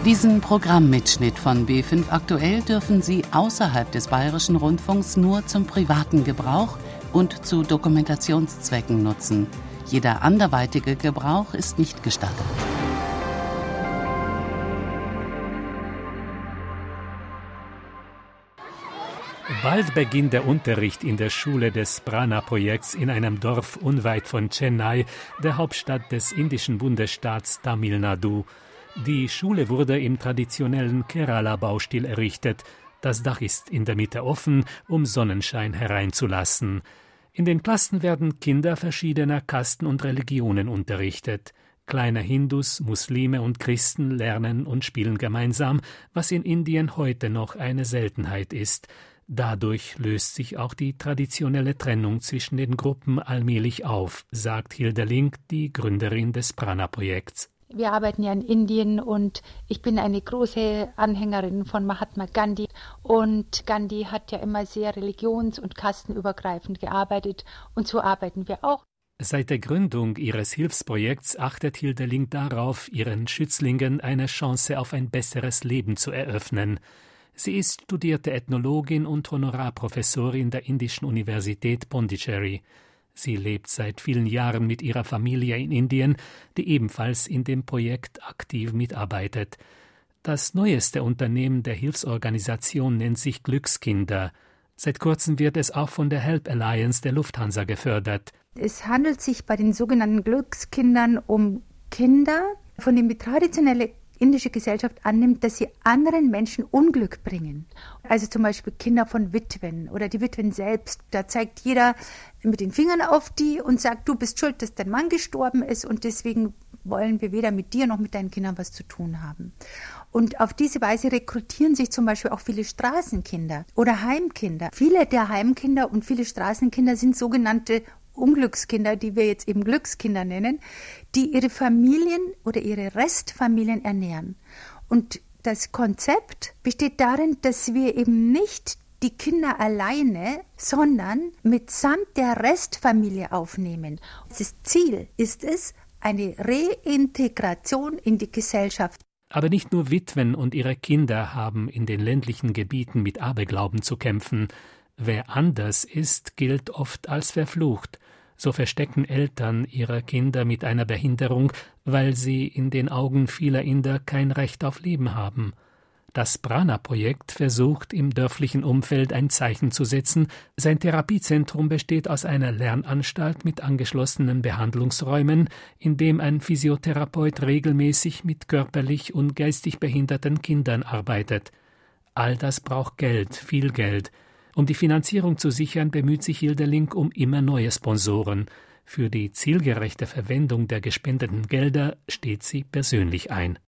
Diesen Programmmitschnitt von B5 Aktuell dürfen Sie außerhalb des Bayerischen Rundfunks nur zum privaten Gebrauch und zu Dokumentationszwecken nutzen. Jeder anderweitige Gebrauch ist nicht gestattet. Bald beginnt der Unterricht in der Schule des Prana-Projekts in einem Dorf unweit von Chennai, der Hauptstadt des indischen Bundesstaats Tamil Nadu. Die Schule wurde im traditionellen Kerala-Baustil errichtet. Das Dach ist in der Mitte offen, um Sonnenschein hereinzulassen. In den Klassen werden Kinder verschiedener Kasten und Religionen unterrichtet. Kleine Hindus, Muslime und Christen lernen und spielen gemeinsam, was in Indien heute noch eine Seltenheit ist. Dadurch löst sich auch die traditionelle Trennung zwischen den Gruppen allmählich auf, sagt Hilde Link, die Gründerin des Prana-Projekts. Wir arbeiten ja in Indien und ich bin eine große Anhängerin von Mahatma Gandhi. Und Gandhi hat ja immer sehr religions- und kastenübergreifend gearbeitet und so arbeiten wir auch. Seit der Gründung ihres Hilfsprojekts achtet Hilde Link darauf, ihren Schützlingen eine Chance auf ein besseres Leben zu eröffnen. Sie ist studierte Ethnologin und Honorarprofessorin der Indischen Universität Pondicherry. Sie lebt seit vielen Jahren mit ihrer Familie in Indien, die ebenfalls in dem Projekt aktiv mitarbeitet. Das neueste Unternehmen der Hilfsorganisation nennt sich Glückskinder. Seit kurzem wird es auch von der Help Alliance der Lufthansa gefördert. Es handelt sich bei den sogenannten Glückskindern um Kinder, von denen die traditionelle indische Gesellschaft annimmt, dass sie anderen Menschen Unglück bringen. Also zum Beispiel Kinder von Witwen oder die Witwen selbst. Da zeigt jeder mit den Fingern auf die und sagt, du bist schuld, dass dein Mann gestorben ist und deswegen wollen wir weder mit dir noch mit deinen Kindern was zu tun haben. Und auf diese Weise rekrutieren sich zum Beispiel auch viele Straßenkinder oder Heimkinder. Viele der Heimkinder und viele Straßenkinder sind sogenannte Unglückskinder, die wir jetzt eben Glückskinder nennen, die ihre Familien oder ihre Restfamilien ernähren. Und das Konzept besteht darin, dass wir eben nicht die Kinder alleine, sondern mitsamt der Restfamilie aufnehmen. Das Ziel ist es, eine Reintegration in die Gesellschaft. Aber nicht nur Witwen und ihre Kinder haben in den ländlichen Gebieten mit Aberglauben zu kämpfen. Wer anders ist, gilt oft als verflucht. So verstecken Eltern ihre Kinder mit einer Behinderung, weil sie in den Augen vieler Inder kein Recht auf Leben haben. Das Prana-Projekt versucht, im dörflichen Umfeld ein Zeichen zu setzen. Sein Therapiezentrum besteht aus einer Lernanstalt mit angeschlossenen Behandlungsräumen, in dem ein Physiotherapeut regelmäßig mit körperlich und geistig behinderten Kindern arbeitet. All das braucht Geld, viel Geld. Um die Finanzierung zu sichern, bemüht sich Hilde Link um immer neue Sponsoren. Für die zielgerechte Verwendung der gespendeten Gelder steht sie persönlich ein.